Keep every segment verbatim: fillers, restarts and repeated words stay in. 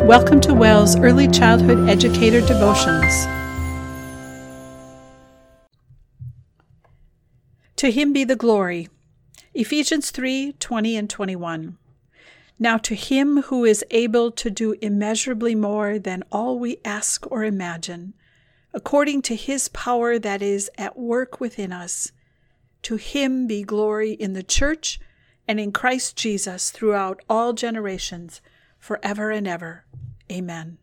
Welcome to WELL's Early Childhood Educator Devotions. To Him be the glory. Ephesians three twenty and twenty-one. Now to Him who is able to do immeasurably more than all we ask or imagine, according to His power that is at work within us, to Him be glory in the church and in Christ Jesus throughout all generations, forever and ever. Amen.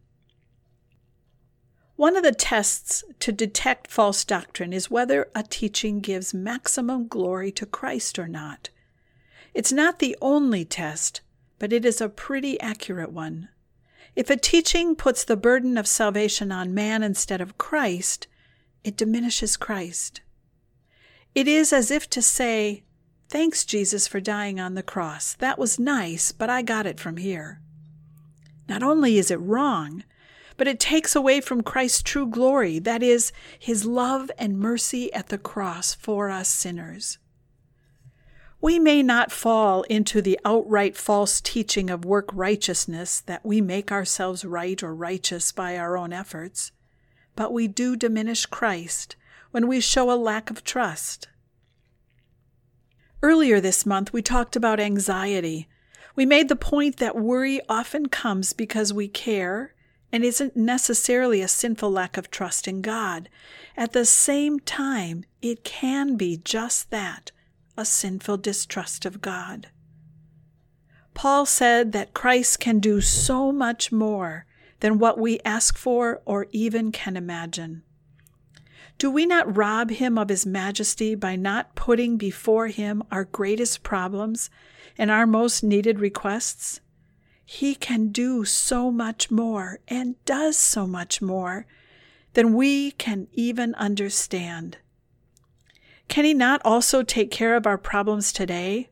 One of the tests to detect false doctrine is whether a teaching gives maximum glory to Christ or not. It's not the only test, but it is a pretty accurate one. If a teaching puts the burden of salvation on man instead of Christ, it diminishes Christ. It is as if to say, "Thanks, Jesus, for dying on the cross. That was nice, but I got it from here." Not only is it wrong, but it takes away from Christ's true glory, that is, His love and mercy at the cross for us sinners. We may not fall into the outright false teaching of work righteousness, that we make ourselves right or righteous by our own efforts, but we do diminish Christ when we show a lack of trust. Earlier this month, we talked about anxiety. We made the point that worry often comes because we care and isn't necessarily a sinful lack of trust in God. At the same time, it can be just that, a sinful distrust of God. Paul said that Christ can do so much more than what we ask for or even can imagine. Do we not rob Him of His majesty by not putting before Him our greatest problems and our most needed requests? He can do so much more and does so much more than we can even understand. Can He not also take care of our problems today?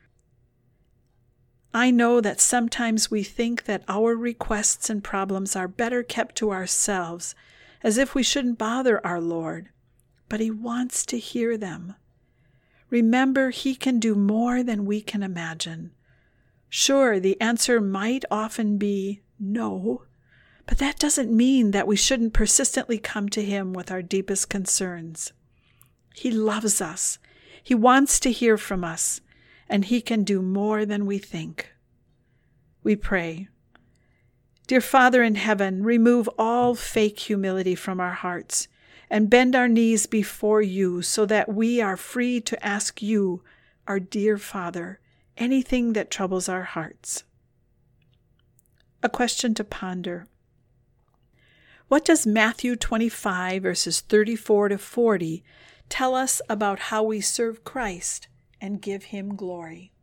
I know that sometimes we think that our requests and problems are better kept to ourselves, as if we shouldn't bother our Lord, but He wants to hear them. Remember, He can do more than we can imagine. Sure, the answer might often be no, but that doesn't mean that we shouldn't persistently come to Him with our deepest concerns. He loves us. He wants to hear from us, and He can do more than we think. We pray. Dear Father in heaven, remove all fake humility from our hearts and bend our knees before You so that we are free to ask You, our dear Father, anything that troubles our hearts. A question to ponder. What does Matthew twenty-five, verses thirty-four to forty, tell us about how we serve Christ and give Him glory?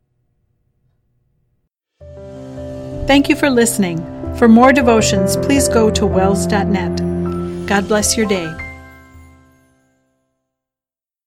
Thank you for listening. For more devotions, please go to wells dot net. God bless your day.